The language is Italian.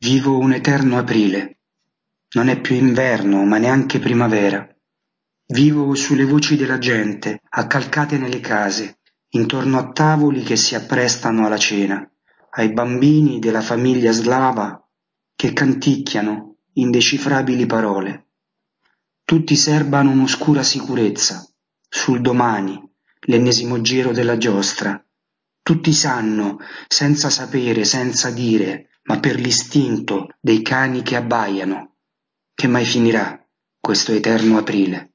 Vivo un eterno aprile. Non è più inverno, ma neanche primavera. Vivo sulle voci della gente, accalcate nelle case, intorno a tavoli che si apprestano alla cena, ai bambini della famiglia slava che canticchiano indecifrabili parole. Tutti serbano un'oscura sicurezza sul domani, l'ennesimo giro della giostra. Tutti sanno, senza sapere, senza dire, ma per l'istinto dei cani che abbaiano, che mai finirà questo eterno aprile.